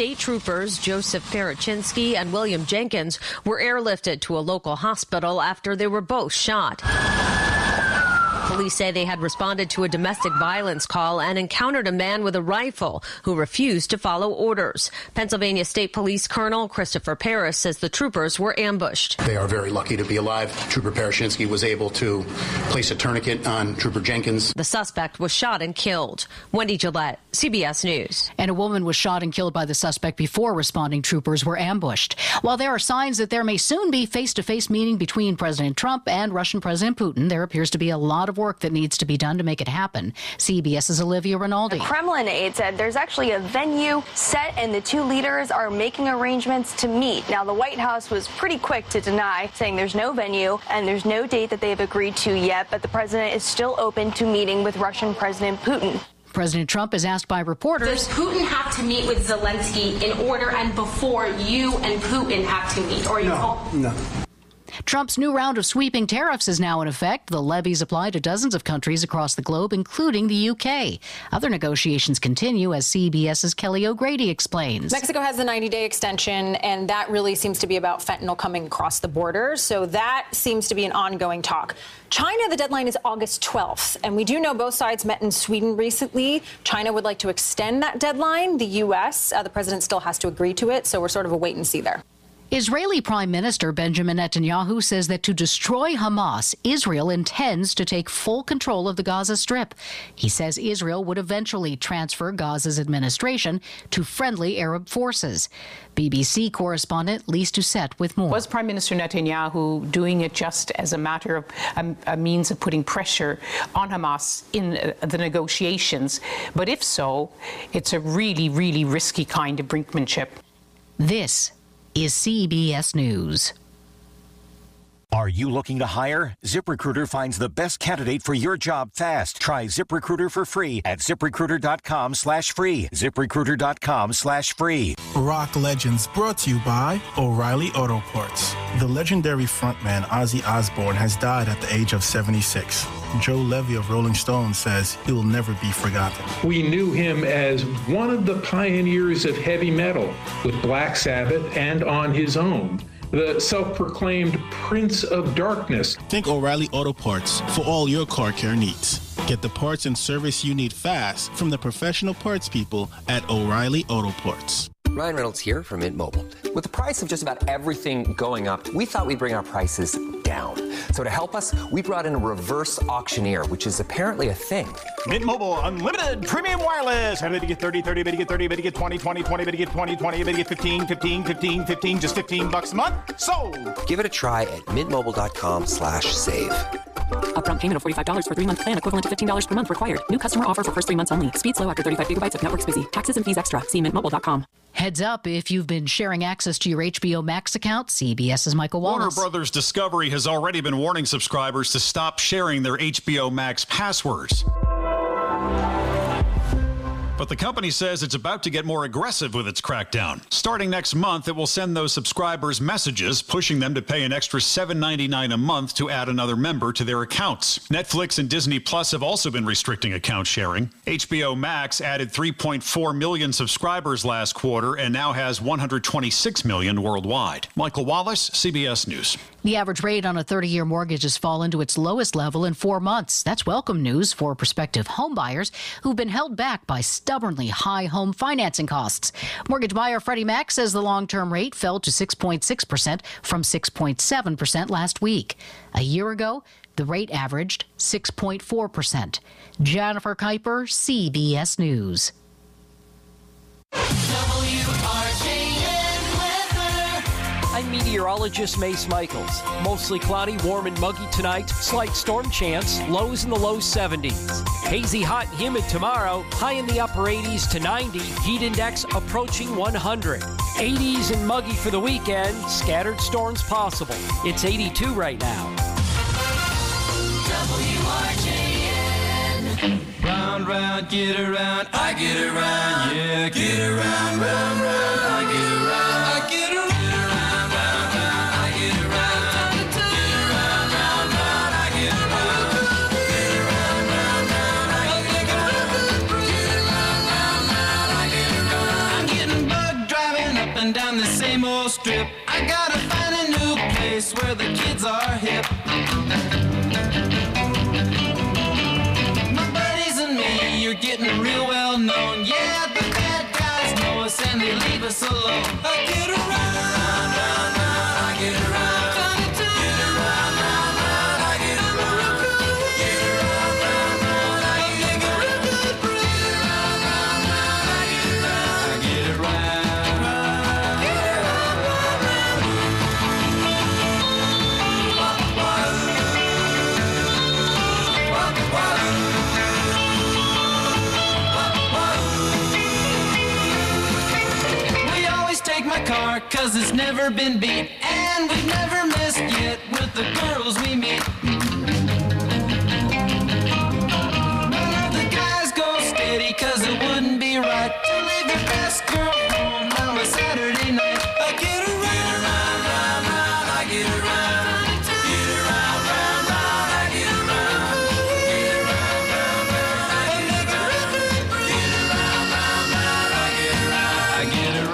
State troopers Joseph Parachinsky and William Jenkins were airlifted to a local hospital after they were both shot. Police say they had responded to a domestic violence call and encountered a man with a rifle who refused to follow orders. Pennsylvania State Police Colonel Christopher Paris says the troopers were ambushed. They are very lucky to be alive. Trooper Parachinsky was able to place a tourniquet on Trooper Jenkins. The suspect was shot and killed. Wendy Gillette, CBS News. And a woman was shot and killed by the suspect before responding troopers were ambushed. While there are signs that there may soon be face-to-face meeting between President Trump and Russian President Putin, there appears to be a lot of work that needs to be done to make it happen. CBS's Olivia Rinaldi. The Kremlin aide said there's actually a venue set and the two leaders are making arrangements to meet. Now, the White House was pretty quick to deny, saying there's no venue and there's no date that they've agreed to yet, but the president is still open to meeting with Russian President Putin. President Trump is asked by reporters, does Putin have to meet with Zelensky in order and before you and Putin have to meet? Or No. Trump's new round of sweeping tariffs is now in effect. The levies apply to dozens of countries across the globe, including the UK. Other negotiations continue, as CBS's Kelly O'Grady explains. Mexico has the 90-day extension, and that really seems to be about fentanyl coming across the border. So that seems to be an ongoing talk. China, the deadline is August 12th, and we do know both sides met in Sweden recently. China would like to extend that deadline. The U.S., the president still has to agree to it, so we're sort of a wait and see there. Israeli Prime Minister Benjamin Netanyahu says that to destroy Hamas, Israel intends to take full control of the Gaza Strip. He says Israel would eventually transfer Gaza's administration to friendly Arab forces. BBC correspondent Lise Doucette with more. Was Prime Minister Netanyahu doing it just as a matter of a means of putting pressure on Hamas in the negotiations? But if so, it's a really, really risky kind of brinkmanship. This is CBS News. Are you looking to hire? ZipRecruiter finds the best candidate for your job fast. Try ZipRecruiter for free at ZipRecruiter.com/free. ZipRecruiter.com/free. Rock Legends brought to you by O'Reilly Auto Parts. The legendary frontman Ozzy Osbourne has died at the age of 76. Joe Levy of Rolling Stone says he will never be forgotten. We knew him as one of the pioneers of heavy metal with Black Sabbath and on his own. The self-proclaimed Prince of Darkness. Think O'Reilly Auto Parts for all your car care needs. Get the parts and service you need fast from the professional parts people at O'Reilly Auto Parts. Ryan Reynolds here from Mint Mobile. With the price of just about everything going up, we thought we'd bring our prices down. So to help us, we brought in a reverse auctioneer, which is apparently a thing. Mint Mobile Unlimited Premium Wireless. How to get 30, 30, bit to get 30, bit to get 20, 20, 20, bit to get 20, 20, bit to get 15, 15, 15, 15, just $15 a month? Sold! Give it a try at mintmobile.com/save. Upfront payment of $45 for 3-month plan, equivalent to $15 per month required. New customer offer for first 3 months only. Speed slow after 35 gigabytes if network's busy. Taxes and fees extra. See mintmobile.com. Heads up, if you've been sharing access to your HBO Max account, CBS's Michael Wallace. Warner Brothers Discovery has already been warning subscribers to stop sharing their HBO Max passwords. But the company says it's about to get more aggressive with its crackdown. Starting next month, it will send those subscribers messages, pushing them to pay an extra $7.99 a month to add another member to their accounts. Netflix and Disney Plus have also been restricting account sharing. HBO Max added 3.4 million subscribers last quarter and now has 126 million worldwide. Michael Wallace, CBS News. The average rate on a 30-year mortgage has fallen to its lowest level in 4 months. That's welcome news for prospective home buyers who've been held back by stubbornly high home financing costs. Mortgage buyer Freddie Mac says the long-term rate fell to 6.6% from 6.7% last week. A year ago, the rate averaged 6.4%. Jennifer Kuiper, CBS News. I'm meteorologist Mace Michaels. Mostly cloudy, warm and muggy tonight. Slight storm chance. Lows in the low 70s. Hazy, hot, and humid tomorrow. High in the upper 80s to 90. Heat index approaching 100. 80s and muggy for the weekend. Scattered storms possible. It's 82 right now. WRJN. Round, round, get around. I get around. Yeah, get around, round, round. I get around. I get around. and down the same old strip. I gotta find a new place where the kids are hip. My buddies and me, you're getting real well known. Yeah, the bad guys know us and they leave us alone. I get around, round, round, round, I get around. Cause it's never been beat, and we've never missed yet with the girls we meet. None of the guys go steady, cause it wouldn't be right to leave your best girl home on a Saturday night. I get around, round, round, round, I get around. Get around, round, round, I get around. Get around, round, round, I get around. Get around, round, round, I get around. I get around.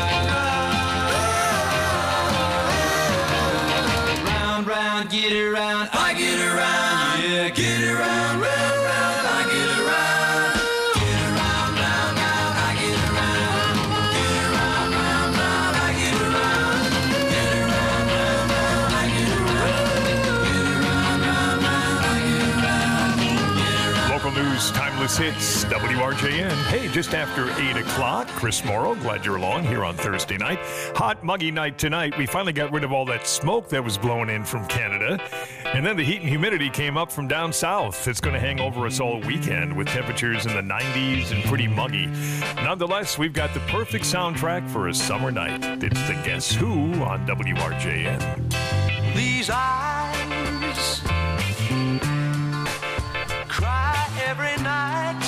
Get around, I get around, yeah, get around, round, round, I get around. Get around, round, round, I get around. Get around, round, round, I get around. Get around, round, round, I get around. Get around, round, round, I get around. Local news, timeless hits, WRJN. Hey, just after 8 o'clock, Chris Morrow, glad you're along here on Thursday night. Hot, muggy night tonight. We finally got rid of all that smoke that was blowing in from Canada. And then the heat and humidity came up from down south. It's going to hang over us all weekend with temperatures in the 90s and pretty muggy. Nonetheless, we've got the perfect soundtrack for a summer night. It's the Guess Who on WRJN. These eyes cry every night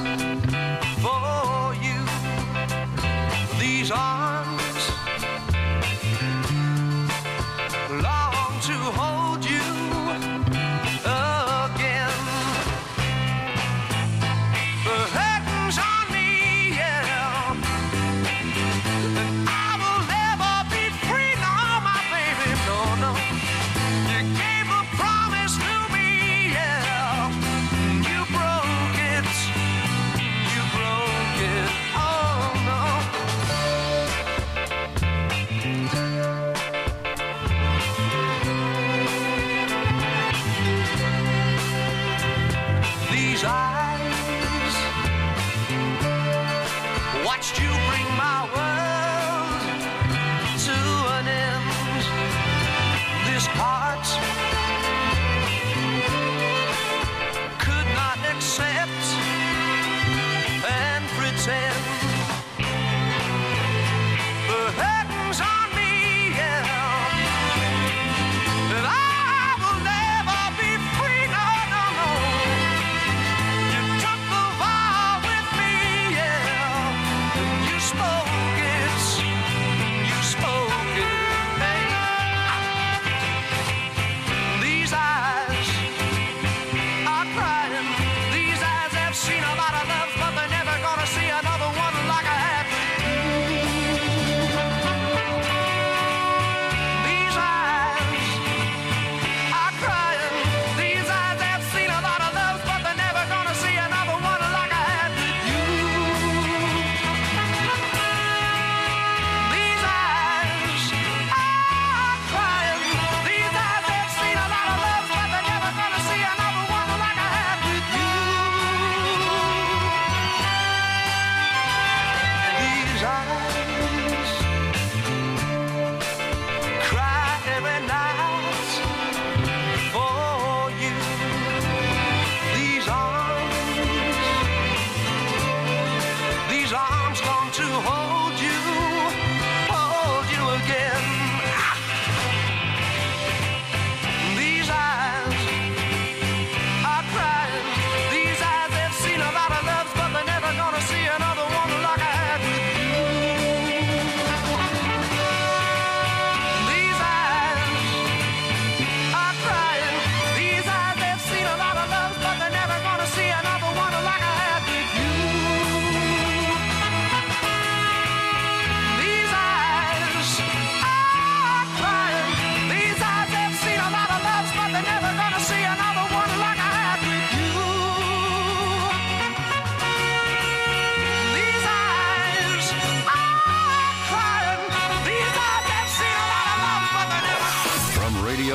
for you. These arms long to hold you again. The curtains on me, yeah. I will never be free, no, my baby, no, no. You gave a promise to me, yeah. You broke it, oh no.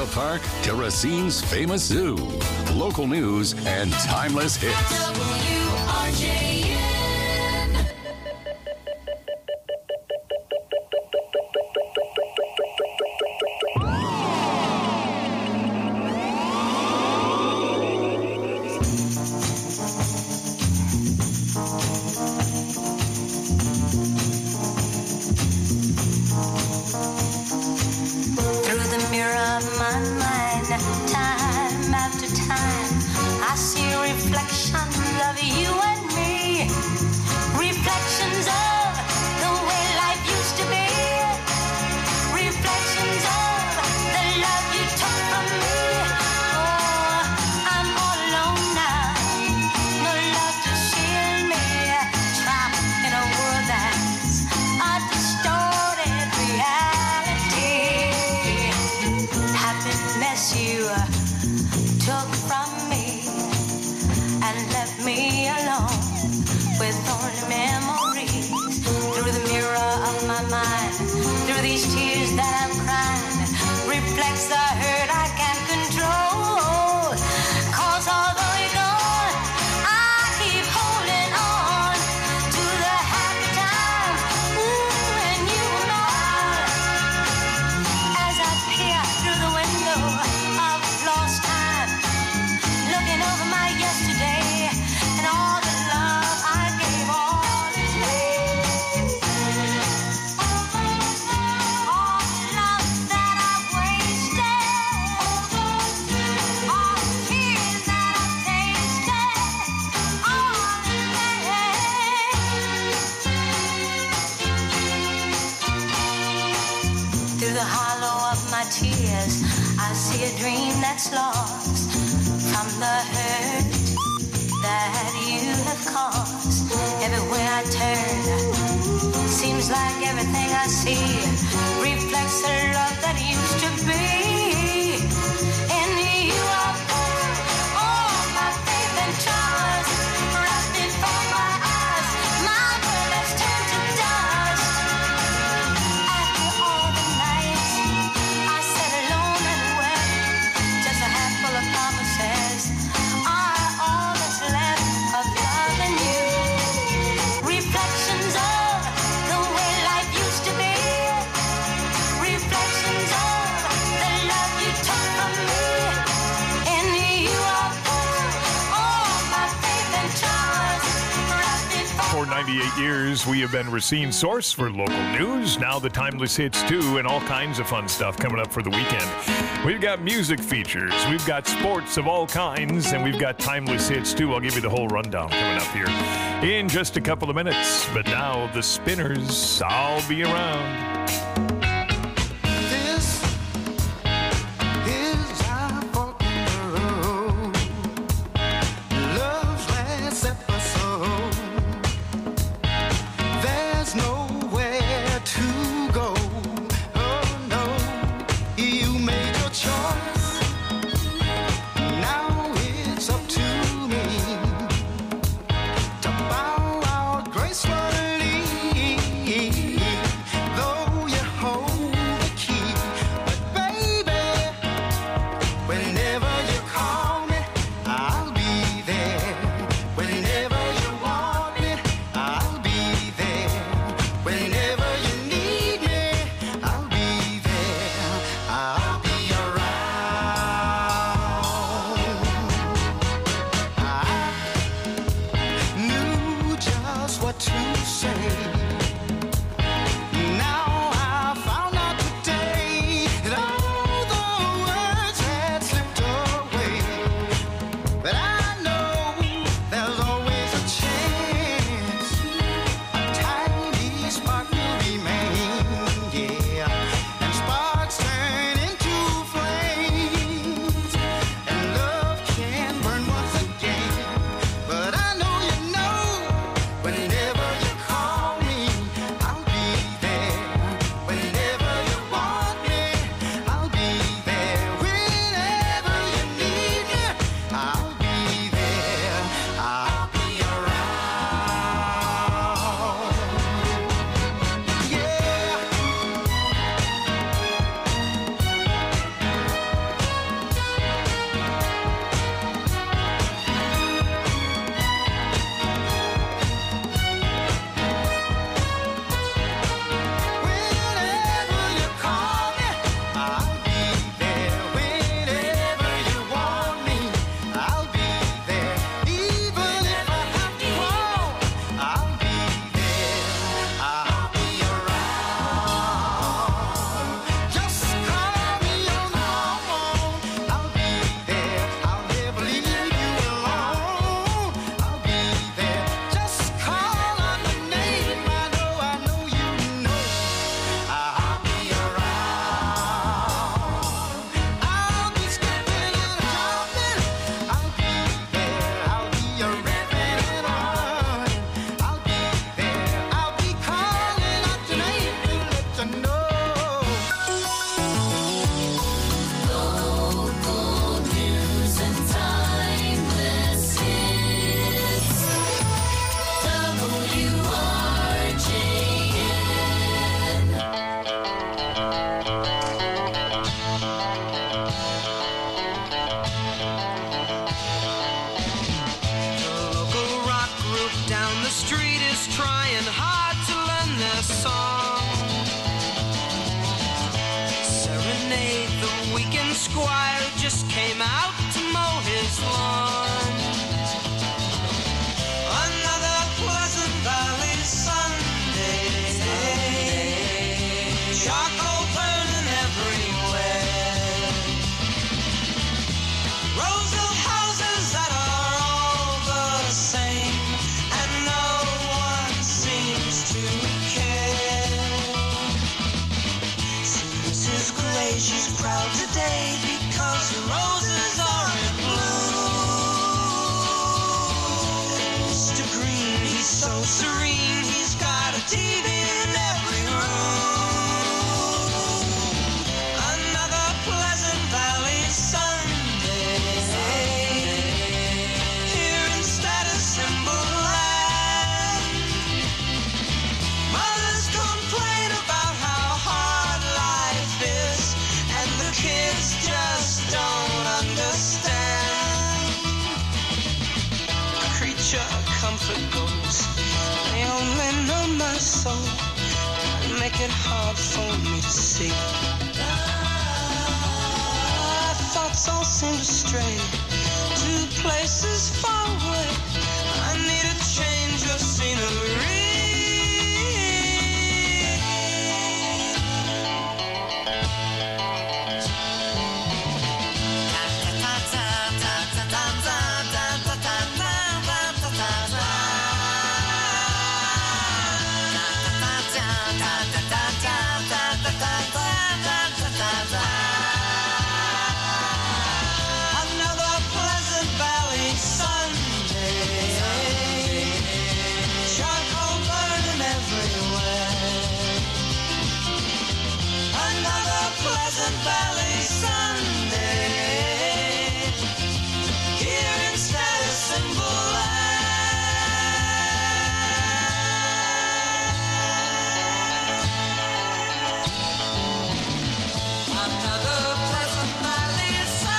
park to Racine's famous zoo. Local news and timeless hits. WRJN. Years, we have been Racine's source for local news. Now the timeless hits too, and all kinds of fun stuff coming up for the weekend. We've got music features, we've got sports of all kinds, and we've got timeless hits too. I'll give you the whole rundown coming up here in just a couple of minutes. But now the Spinners, I'll be around. Though She's proud today because the roses are in bloom. Mr. Green, he's so serene, he's got a TV in every room. Another Pleasant Valley Sunday, here in Status Symbol Land. Mothers complain about how hard life is, and the kids just don't understand. A creature of comfort goes, they only know my soul, and make it hard for me to see. My thoughts all seem to stray to places far away. I need a change of scenery. Another Pleasant Valley Sunday, charcoal burning everywhere. Another Pleasant Valley Sunday, here in Status Symbol Another Pleasant Valley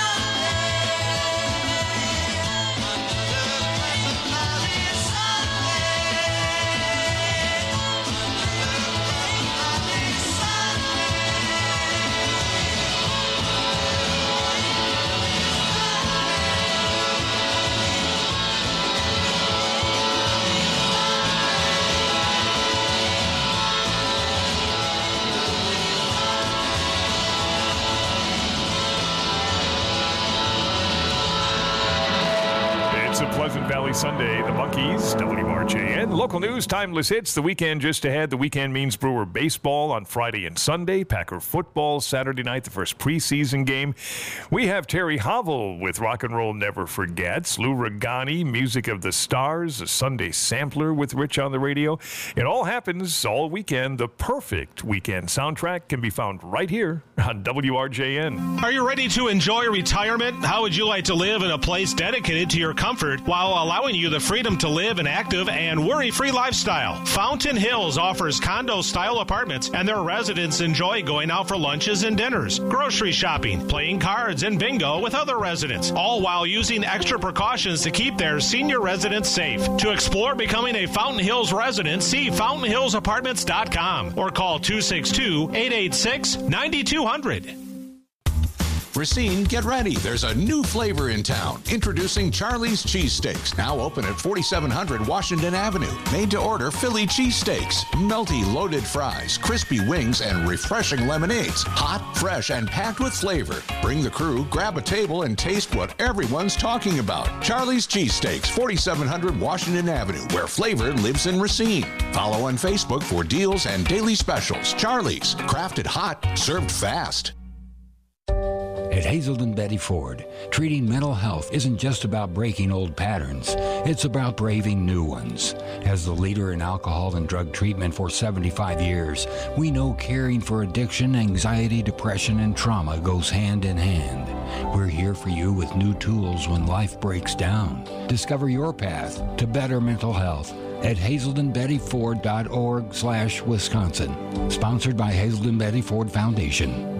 It's a Pleasant Valley Sunday. The Monkees, WRJN. Local news, timeless hits. The weekend just ahead. The weekend means Brewer baseball on Friday and Sunday. Packer football Saturday night, the first preseason game. We have Terry Hovel with Rock and Roll Never Forgets. Lou Regani, Music of the Stars. A Sunday sampler with Rich on the radio. It all happens all weekend. The perfect weekend soundtrack can be found right here on WRJN. Are you ready to enjoy retirement? How would you like to live in a place dedicated to your comfort while allowing you the freedom to live an active and worry-free lifestyle? Fountain Hills offers condo-style apartments, and their residents enjoy going out for lunches and dinners, grocery shopping, playing cards, and bingo with other residents, all while using extra precautions to keep their senior residents safe. To explore becoming a Fountain Hills resident, see fountainhillsapartments.com or call 262-886-9200. Racine, get ready. There's a new flavor in town. Introducing Charlie's Cheesesteaks, now open at 4700 Washington Avenue. Made to order Philly cheesesteaks, melty loaded fries, crispy wings, and refreshing lemonades. Hot, fresh, and packed with flavor. Bring the crew, grab a table, and taste what everyone's talking about. Charlie's Cheesesteaks, 4700 Washington Avenue, where flavor lives in Racine. Follow on Facebook for deals and daily specials. Charlie's, crafted hot, served fast. At Hazelden Betty Ford, treating mental health isn't just about breaking old patterns. It's about braving new ones. As the leader in alcohol and drug treatment for 75 years, we know caring for addiction, anxiety, depression, and trauma goes hand in hand. We're here for you with new tools when life breaks down. Discover your path to better mental health at hazeldenbettyford.org/Wisconsin. Sponsored by Hazelden Betty Ford Foundation.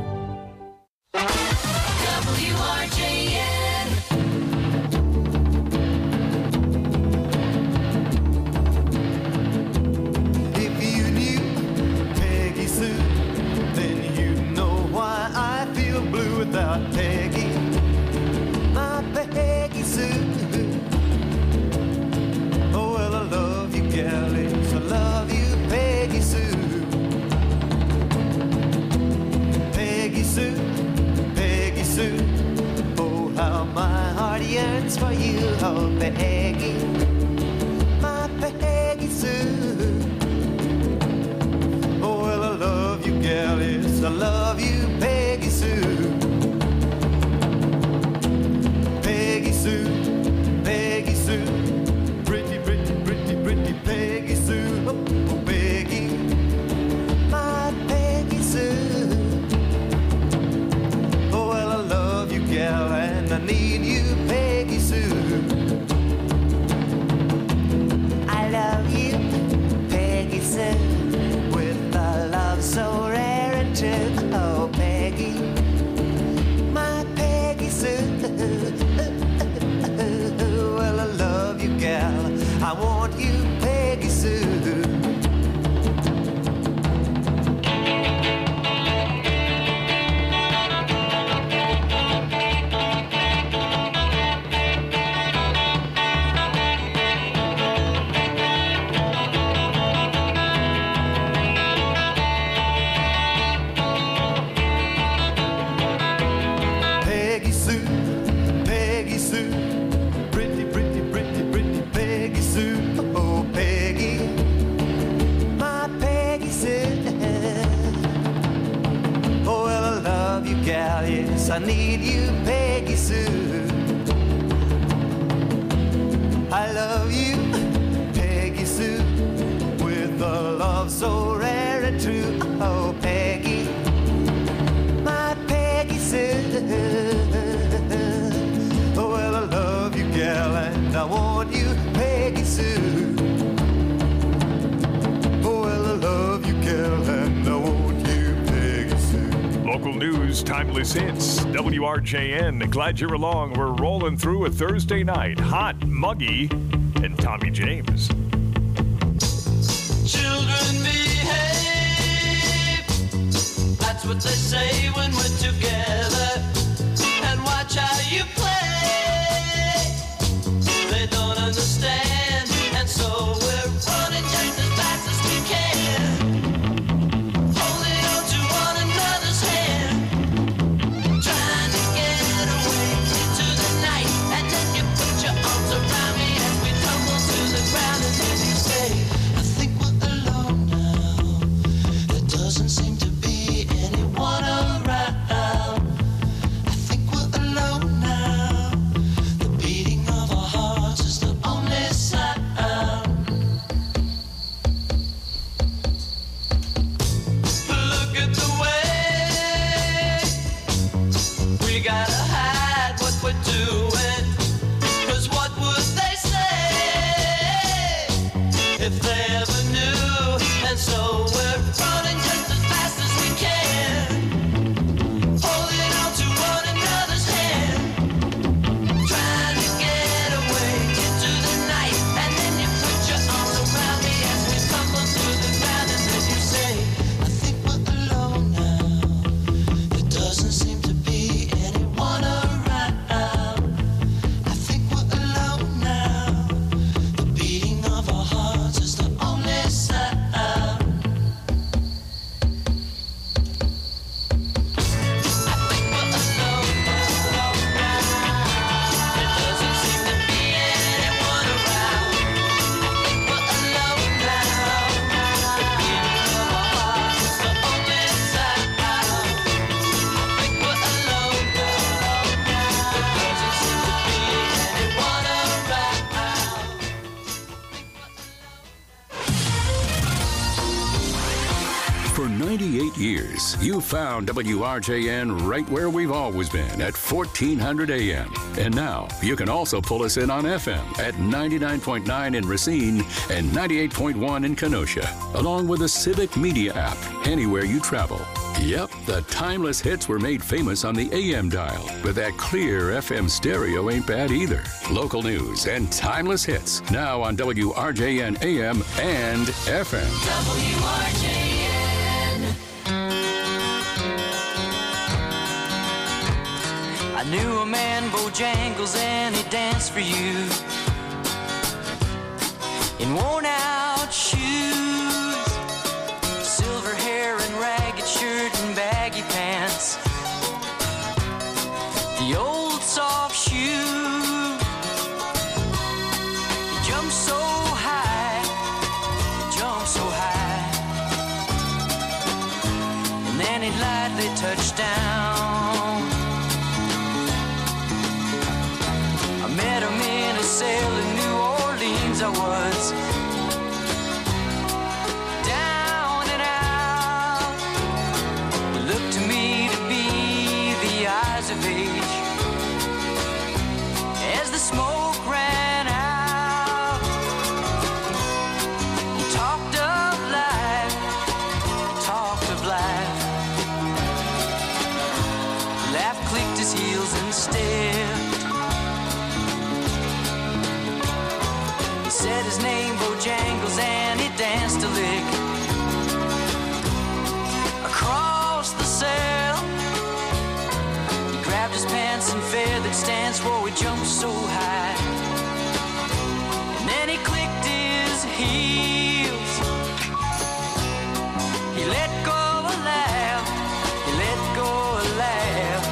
Peggy, my Peggy Sue. Oh, well, I love you, galleys. I love you, Peggy Sue. Peggy Sue, Peggy Sue. Oh, how my heart yearns for you. Oh, Peggy, my Peggy Sue. Oh, well, I love you, galleys. I love you, Peggy Sue. true. Oh, Peggy, my Peggy Sue. Well, I love you, gal. I want you, Peggy Sue. I need you, Peggy Sue. I love you, Peggy Sue, with a love so rare and true. Oh, Peggy, my Peggy Sue. Oh, well, I love you, gal, and I want you, Peggy Sue. Oh, well, I love you, gal, and I want you, Peggy Sue. Local news, timeless hits, WRJN. Glad you're along. We're rolling through a Thursday night. Hot, Muggy, and Tommy James. Children behave. That's what they say when we're together. And watch how you play. They don't understand. And so we're running just as fast as we can. Holding on to one another's hand. Trying to get away into the night. And then you put your arms around me as we tumble to the ground. And then you say, I think we're alone now. There doesn't seem to be anyone around. I think we're alone now. The beating of our hearts is the only sound. Look at the way we gotta hide what we're doing. 'Cause what would they say if they ever knew? And so we're running just as fast as we can, holding on to one another's hand, trying to get away into the night. And then you put your arms around me as we tumble through the ground. And then you say, I think we're alone now. There doesn't seem to be anyone around. I think we're alone now. The beating of our hearts is the only sound. For 98 years, you found WRJN right where we've always been at 1400 AM. And now you can also pull us in on FM at 99.9 in Racine and 98.1 in Kenosha, along with the Civic Media app anywhere you travel. Yep, the timeless hits were made famous on the AM dial, but that clear FM stereo ain't bad either. Local news and timeless hits now on WRJN AM and FM. WRJN. I knew a man, Bojangles, and he danced for you in worn out shoes, silver hair and ragged shirt and baggy pants, the old soft shoe. He jumped so high, and then he lightly touched down. I met him in a cell in New Orleans. I was down and out. It looked to me to be the eyes of age as the smoke ran out. He talked of life, rose and stepped. He said his name, Bojangles, and he danced a lick across the cell. He grabbed his pants and feathered stance, whoa, he jumped so high. And then he clicked his heels. He let go a laugh, he let go a laugh.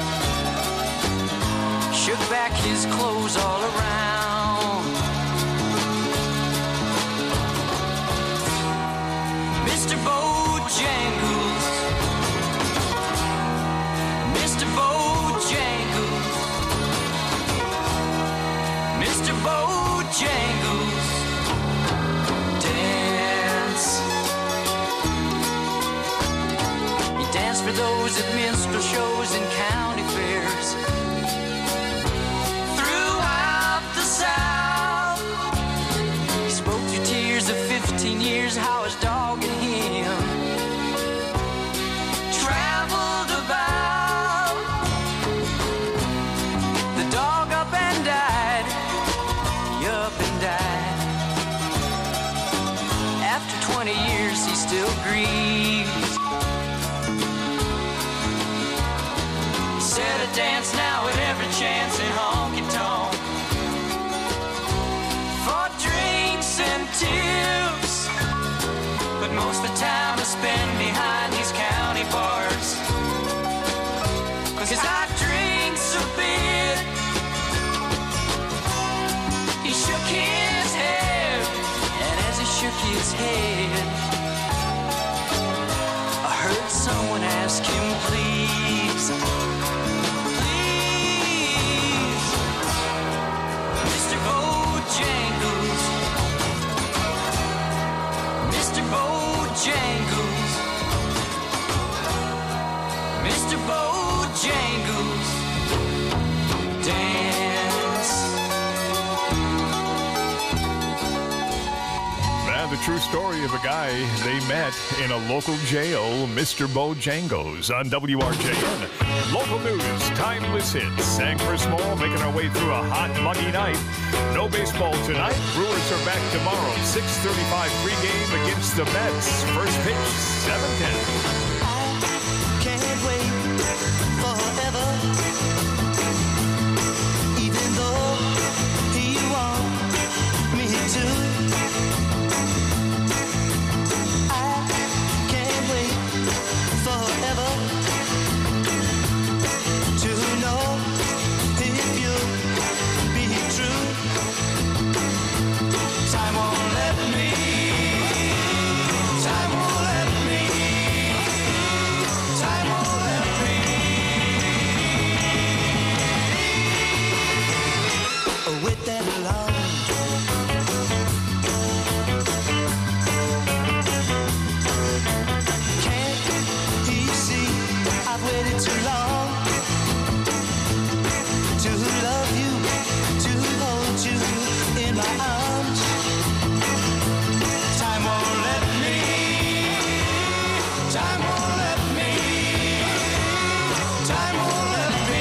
Shook back his clothes all around. Mr. Bojangles, Mr. Bojangles, Mr. Bojangles, dance. He danced for those at minstrel shows and county fairs throughout the South. He spoke through tears of 15 years how his dog and him traveled about. The dog up and died, he up and died. After 20 years he still grieves. He said I dance now at every chance in honky-tonk for drinks and tips, but most of the time I spend behind these county bars, 'cause I drink a bit. He shook his head, and as he shook his head, I heard someone ask him, please, please, Mr. Bojangles, Mr. Bojangles, Mr. Bojangles, dance. And the true story of a guy they met in a local jail, Mr. Bojangles, on WRJN. Local news, timeless hits, and Chris Morrow making our way through a hot, muggy night. No baseball tonight. Brewers are back tomorrow. 6:35 pregame against the Mets. First pitch, 7:10. Can't wait forever, even though you want me to. I can't wait forever to know if you'll be true. Time won't let me. Time won't let me. Time won't let me. Wait that long. Can't you see I've waited too long to love you, to hold you in my arms. Time won't let me. Time won't let me. Time won't let me.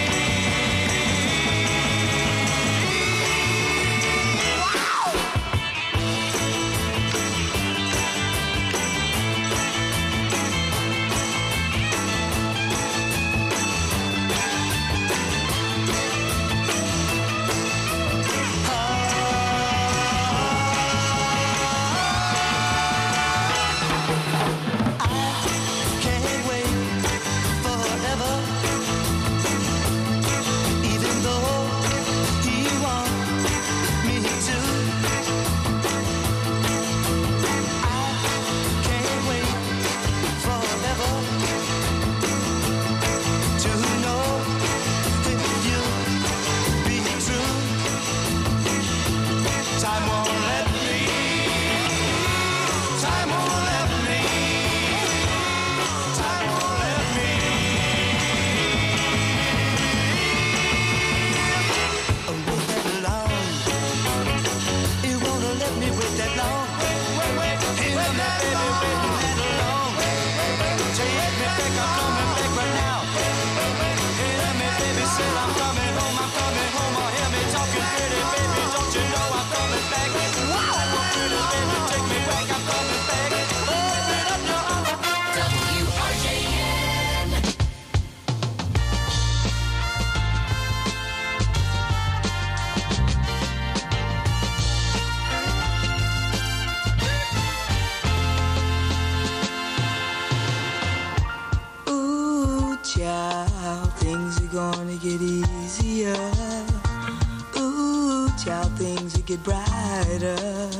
get brighter.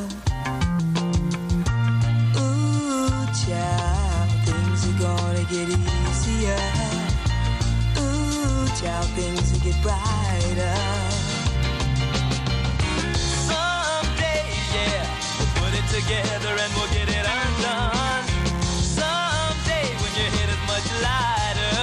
Ooh, child, things are gonna get easier. Ooh, child, things will get brighter. Someday, yeah, we'll put it together and we'll get it undone. Someday when your head is much lighter.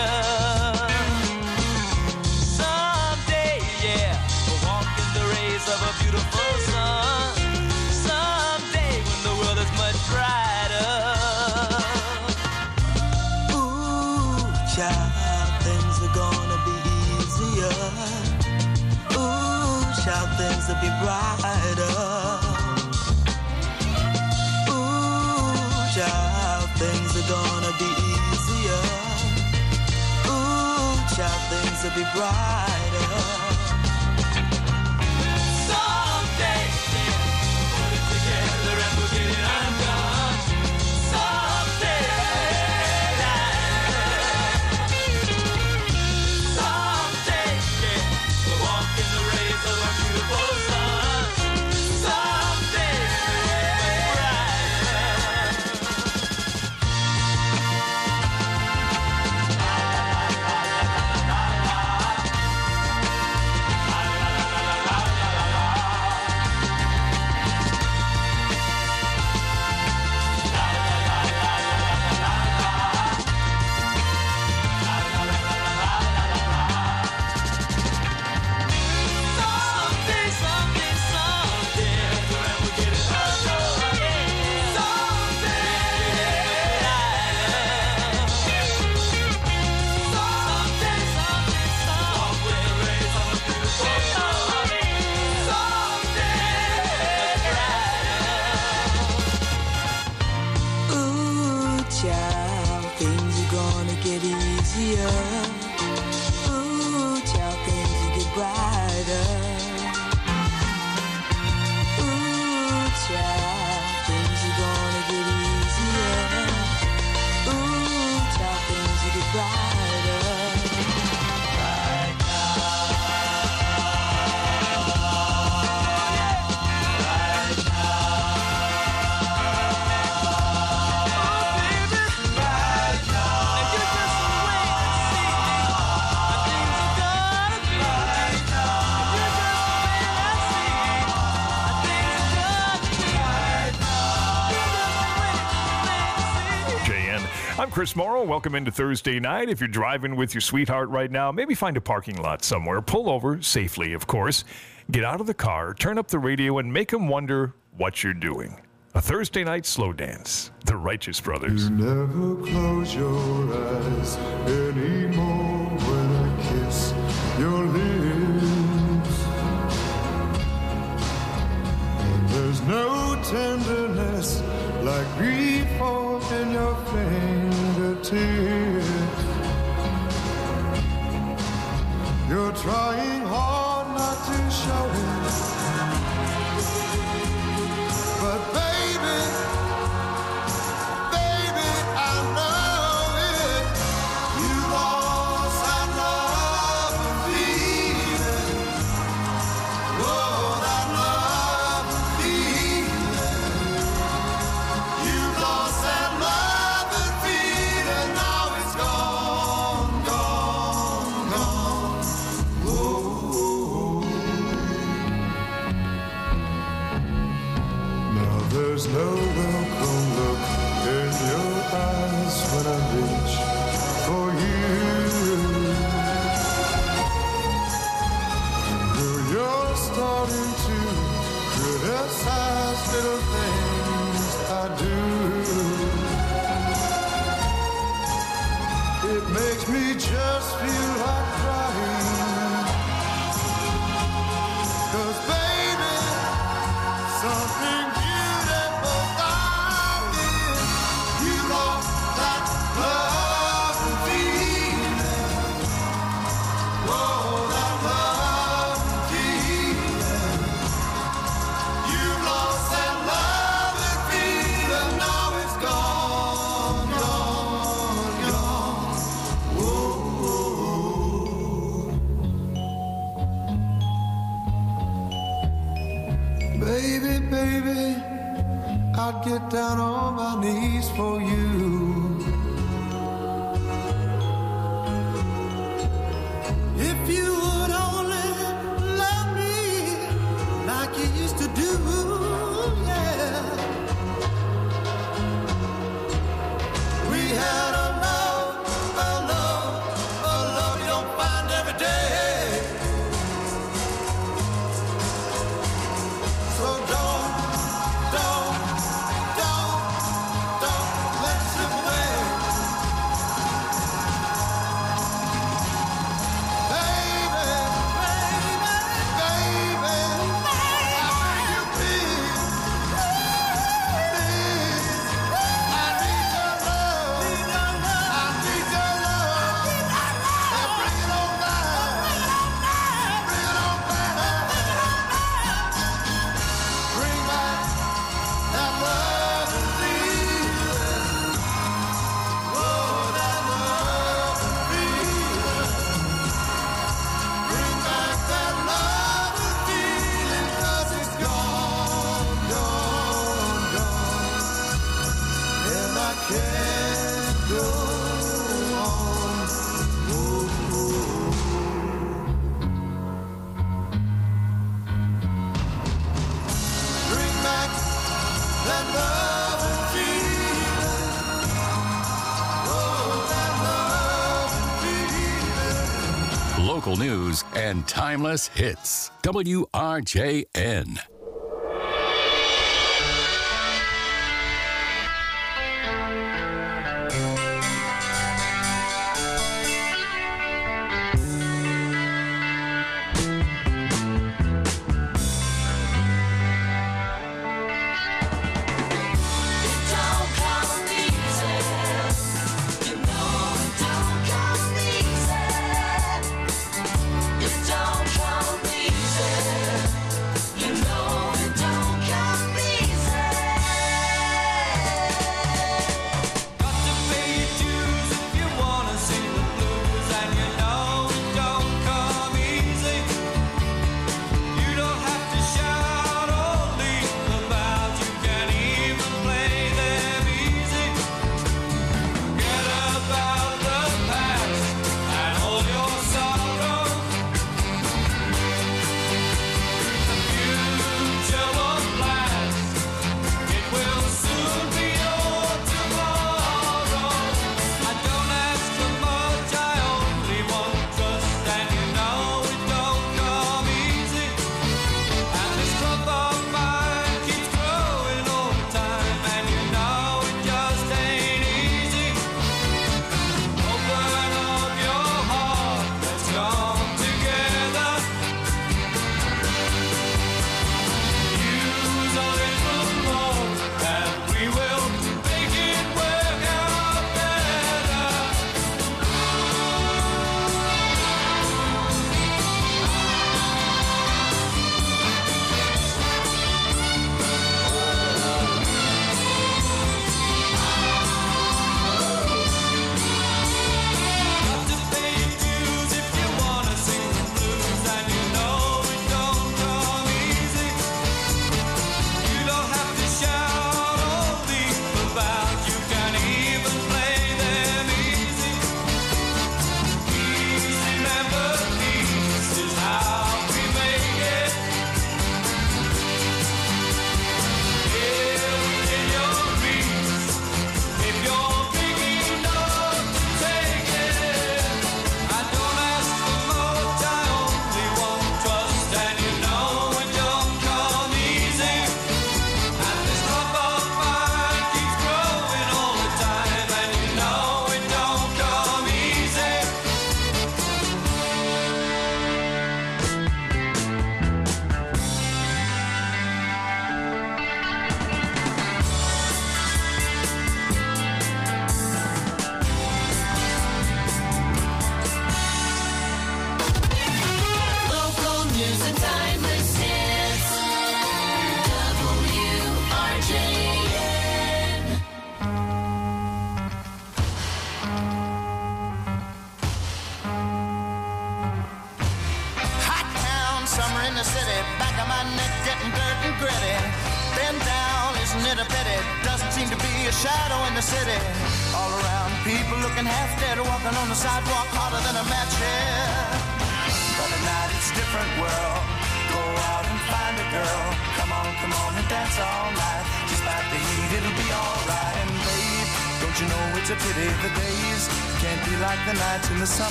Someday, yeah, we'll walk in the rays of a beautiful sun. Someday when the world is much brighter. Ooh, child, things are gonna be easier. Ooh, child, things will be brighter. Ooh, child, things are gonna be easier. Ooh, child, things will be brighter. Someday, yeah, put it together and we'll get it undone. Someday, someday, yeah, we'll walk in the rays of a beautiful sun. Someday, ooh, child, things are gonna get easier. Ooh, child, things will get brighter. Ooh, child, things are gonna get easier. Ooh, child, things will get brighter. Right I'm Chris Morrow. Welcome into Thursday night. If you're driving with your sweetheart right now, maybe find a parking lot somewhere. Pull over safely, of course. Get out of the car, turn up the radio, and make them wonder what you're doing. A Thursday night slow dance. The Righteous Brothers. You never close your eyes anymore when I kiss your lips. And there's no tenderness like grief in your fingertips. You're trying hard not to show it, but baby, I know it. You lost that love and feeling. Oh, that love and feeling. You lost that love and feeling. Now it's gone, gone, gone. Oh. Now there's no welcome look in your eyes when I reach for you. Though you're starting to criticize little things I do, it makes me just feel like crying. 'Cause baby, something beautiful about it. You lost that love and feeling. Oh, that love and feeling. You lost that love and feeling. Now it's gone, gone, gone. Whoa, whoa. local news, and timeless hits. WRJN.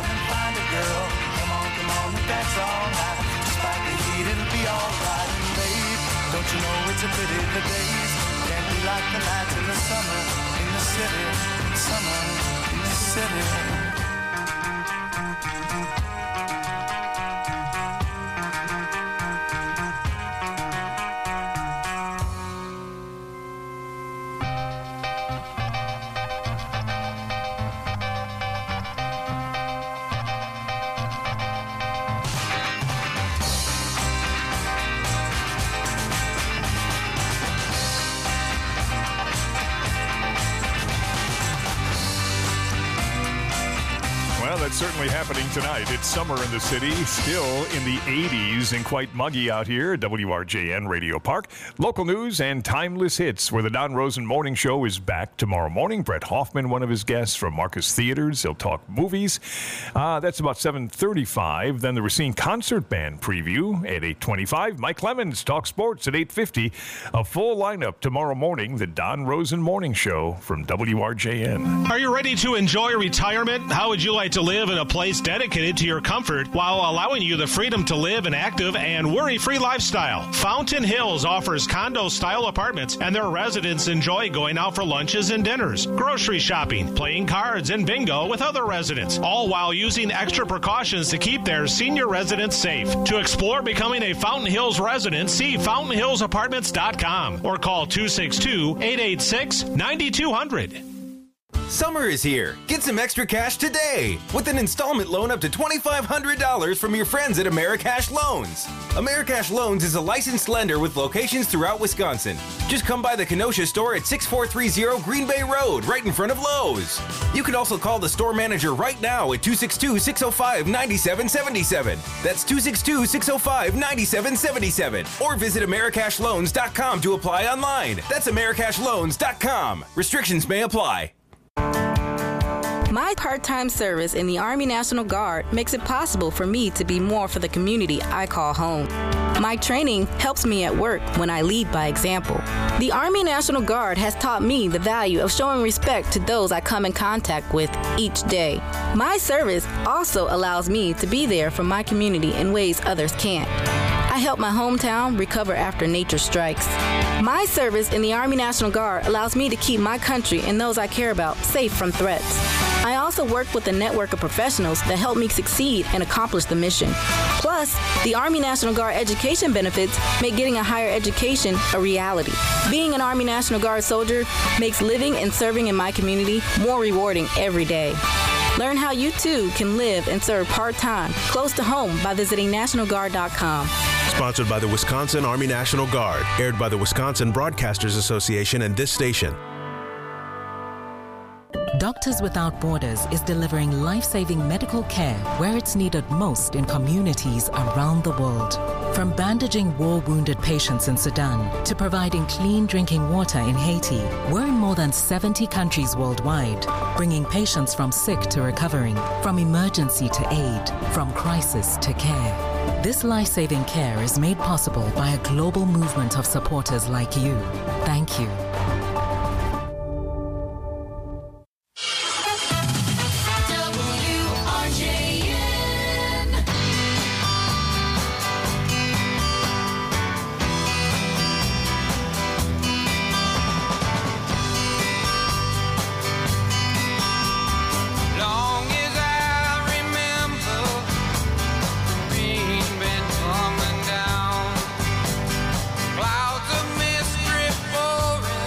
Dance all night, despite the heat, it'll be alright. it's a pity the days can't be like the nights in the summer in the city, summer in the city. That's certainly happening tonight. It's summer in the city, still in the 80s and quite muggy out here at WRJN Radio Park. Local news and timeless hits, where the Don Rosen Morning Show is back tomorrow morning. Brett Hoffman, one of his guests from Marcus Theaters. He'll talk movies. That's about 7:35. Then the Racine Concert Band preview at 8:25. Mike Lemons talks sports at 8:50. A full lineup tomorrow morning. The Don Rosen Morning Show from WRJN. Are you ready to enjoy retirement? How would you like to live in a place dedicated to your comfort while allowing you the freedom to live an active and worry-free lifestyle? Fountain Hills offers condo-style apartments, and their residents enjoy going out for lunches and dinners, grocery shopping, playing cards, and bingo with other residents, all while using extra precautions to keep their senior residents safe. To explore becoming a Fountain Hills resident, see fountainhillsapartments.com or call 262-886-9200. Summer is here. Get some extra cash today with an installment loan up to $2,500 from your friends at Americash Loans. Americash Loans is a licensed lender with locations throughout Wisconsin. Just come by the Kenosha store at 6430 Green Bay Road, right in front of Lowe's. You can also call the store manager right now at 262-605-9777. That's 262-605-9777. Or visit AmericashLoans.com to apply online. That's AmericashLoans.com. Restrictions may apply. My part-time service in the Army National Guard makes it possible for me to be more for the community I call home. My training helps me at work when I lead by example. The Army National Guard has taught me the value of showing respect to those I come in contact with each day. My service also allows me to be there for my community in ways others can't. I help my hometown recover after nature strikes. My service in the Army National Guard allows me to keep my country and those I care about safe from threats. I also work with a network of professionals that help me succeed and accomplish the mission. Plus, the Army National Guard education benefits make getting a higher education a reality. Being an Army National Guard soldier makes living and serving in my community more rewarding every day. Learn how you too can live and serve part-time close to home by visiting NationalGuard.com. Sponsored by the Wisconsin Army National Guard. Aired by the Wisconsin Broadcasters Association and this station. Doctors Without Borders is delivering life-saving medical care where it's needed most in communities around the world. From bandaging war-wounded patients in Sudan to providing clean drinking water in Haiti, we're in more than 70 countries worldwide, bringing patients from sick to recovering, from emergency to aid, from crisis to care. This life-saving care is made possible by a global movement of supporters like you. Thank you. Clouds of mist drift pouring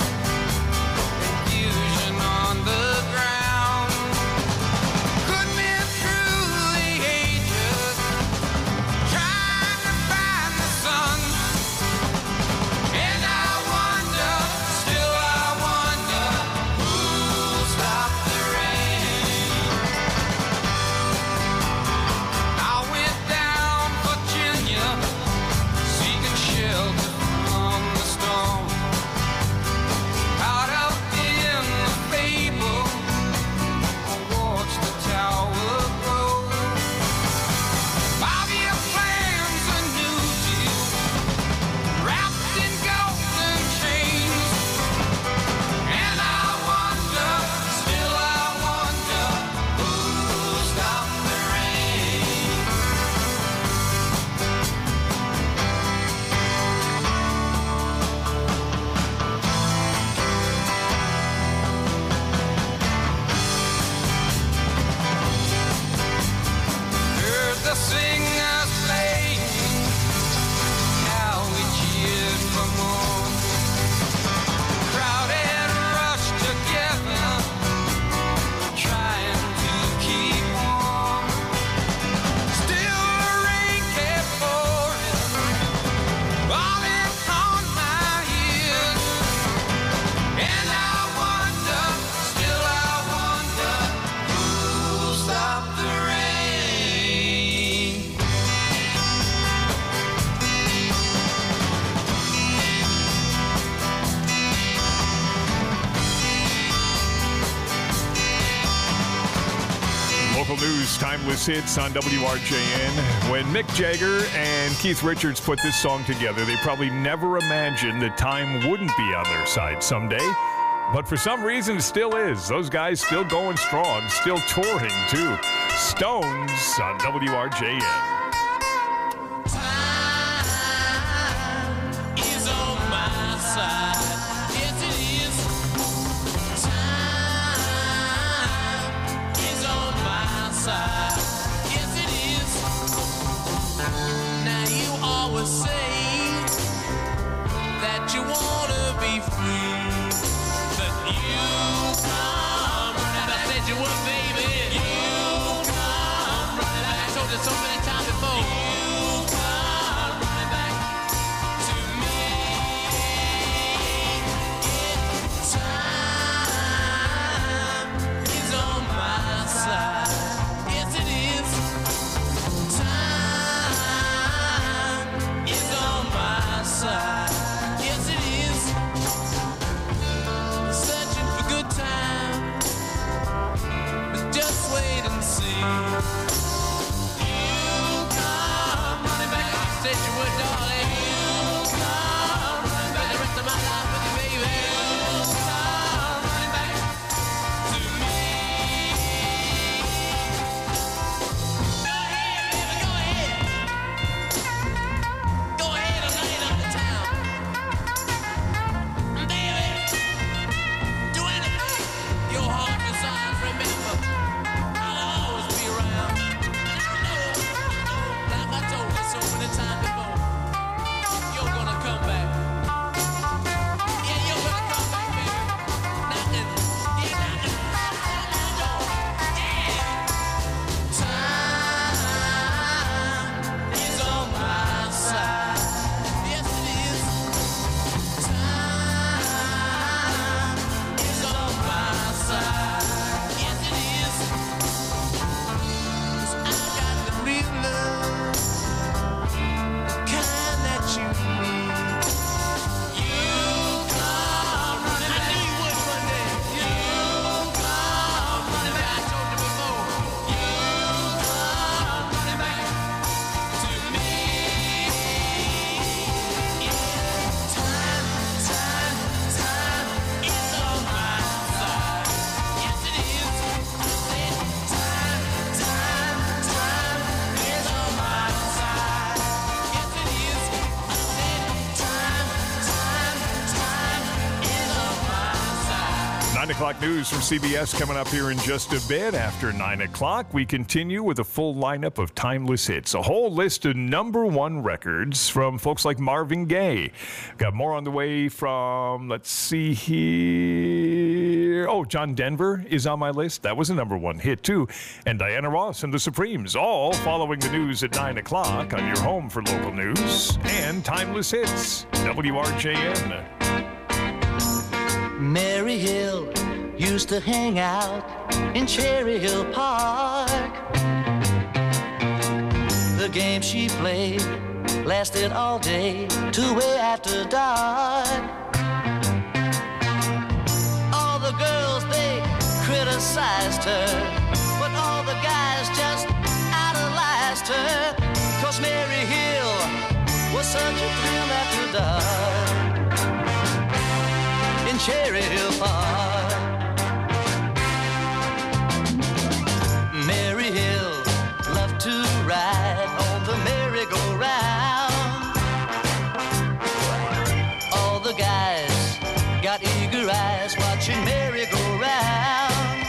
News, Timeless Hits on WRJN. When Mick Jagger and Keith Richards put this song together, they probably never imagined that time wouldn't be on their side someday. But for some reason, it still is. Those guys still going strong, still touring, too. Stones on WRJN. O'clock news from CBS coming up here in just a bit. After 9 o'clock, we continue with a full lineup of timeless hits. A whole list of #1 records from folks like Marvin Gaye. Got more on the way from, let's see here. Oh, John Denver is on my list. That was a #1 hit, too. And Diana Ross and the Supremes, all following the news at 9 o'clock on your home for local news and timeless hits. WRJN. Mary Hill used to hang out in Cherry Hill Park. The game she played lasted all day to way after dark. All the girls, they criticized her, but all the guys just idolized her. 'Cause Mary Hill was such a thrill after dark. In Cherry Hill Park, Mary Hill loved to ride on the merry-go-round. All the guys got eager eyes watching Mary go round.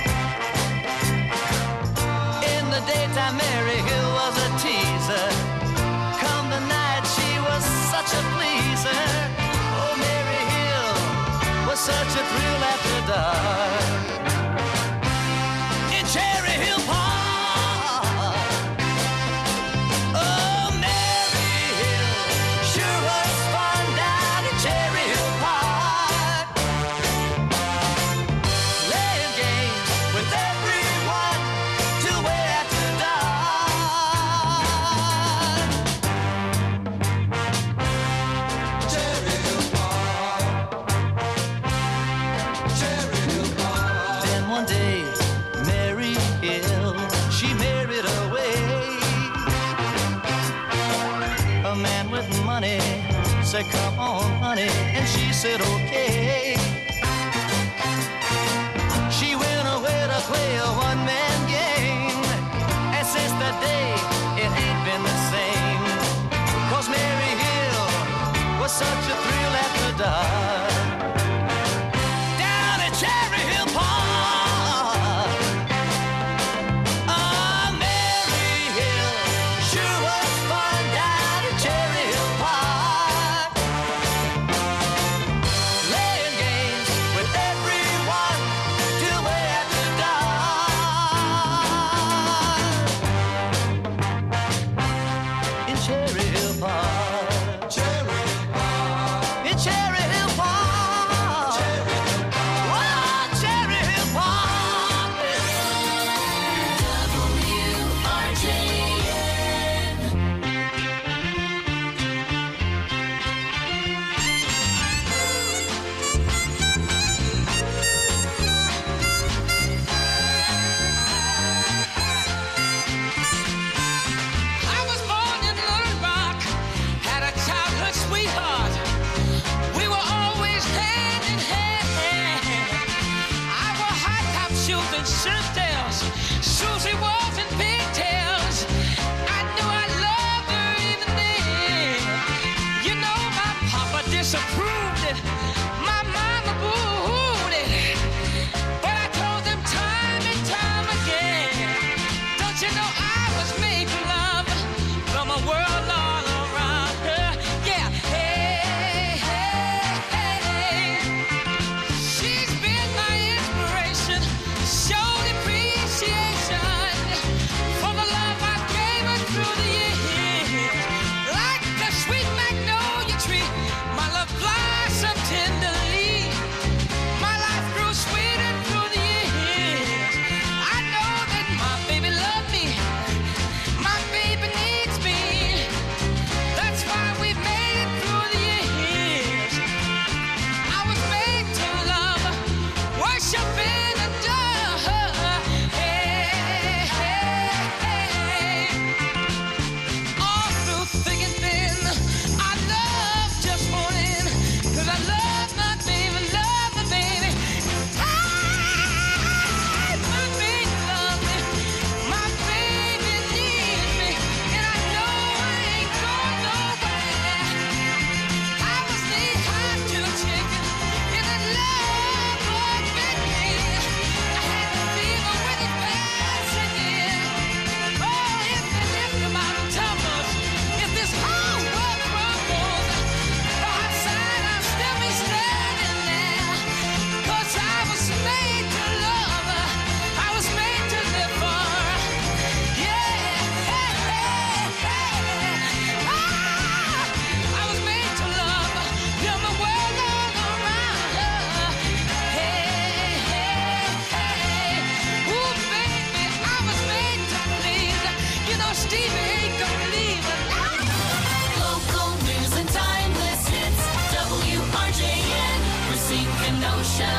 In the daytime, Mary Hill was a teaser. Come the night, she was such a pleaser. Oh, Mary Hill was such a thrill honey. Said, come on, honey. And she said, okay. She went away to play a one-man game. And since that day, it ain't been the same. 'Cause Mary Hill was such a thrill after dark. Down at Cherry Hill Park. Oh, Mary Hill sure was fun down at Cherry Hill Park. Playing games with everyone till way after dark. In Cherry Hill Park. Cherry Hill Park. In Cherry Hill Park. Cherry Hill Park. Oh, Cherry Hill Park. I was born in Little Rock, had a childhood sweetheart. We were always hand in hand. I wore high top shoes and shirt tails. Susie was in pigtails. I knew I loved her even then. You know my papa disapproved it. My mama booed it. But I told them time and time again. Don't you know I was made for love from a world all around her? Yeah, hey, hey, hey. She's been my inspiration, showed appreciation for the love I gave her through the years. Like a sweet magnolia tree, my love blossomed tenderly. My life grew sweeter through the years. I know that my baby loved me. My baby needs me. That's why we made it through the years. I was made to love, worship and adore her. Hey, hey, hey. All through thick and thin, I love just morning. 'Cause I love my baby, love my baby. My baby loves me. My baby needs me. And I know I ain't going nowhere. I was knee-high to a chicken in a love bug bit me. I had the fever with it passing in. Oh, if the mountain tumbles, if this whole world crumbles, the hot side I'll still be standing there. 'Cause I was made to love, I was made to live for. Yeah, hey, hey, hey. I was made to love, feel my world all around her. Hey, hey, hey. Ooh, baby, I was made to please. You know, Stevie ain't gonna leave. Local news and timeless hits. WRJN, Racine, Kenosha.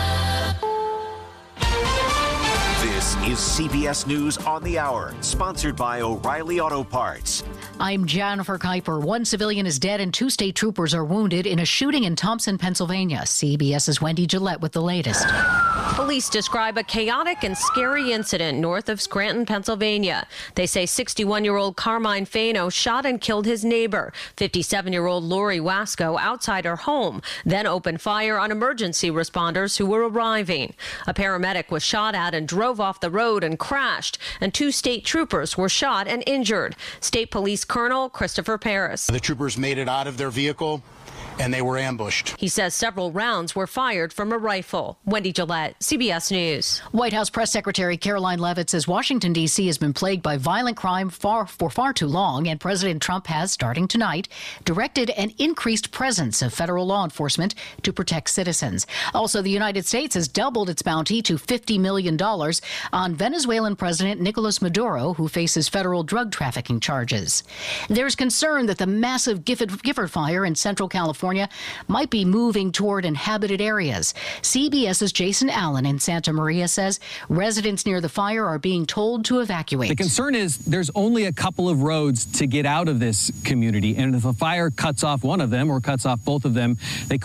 This is CBS News on the Hour, sponsored by O'Reilly Auto Parts. I'm Jennifer Kuiper. One civilian is dead and 2 state troopers are wounded in a shooting in Thompson, Pennsylvania. CBS's Wendy Gillette with the latest. Police describe a chaotic and scary incident north of Scranton, Pennsylvania. They say 61-year-old Carmine Fano shot and killed his neighbor, 57-year-old Lori Wasco, outside her home, then opened fire on emergency responders who were arriving. A paramedic was shot at and drove off the road and crashed, and 2 state troopers were shot and injured. State Police Colonel Christopher Paris. The troopers made it out of their vehicle and they were ambushed. He says several rounds were fired from a rifle. Wendy Gillette, CBS News. White House Press Secretary Caroline Leavitt says Washington, D.C. has been plagued by violent crime for far too long, and President Trump has, starting tonight, directed an increased presence of federal law enforcement to protect citizens. Also, the United States has doubled its bounty to $50 million on Venezuelan President Nicolas Maduro, who faces federal drug trafficking charges. There's concern that the massive Gifford fire in Central California California might be moving toward inhabited areas. CBS's Jason Allen in Santa Maria says residents near the fire are being told to evacuate. The concern is there's only a couple of roads to get out of this community, and if a fire cuts off one of them or cuts off both of them, they could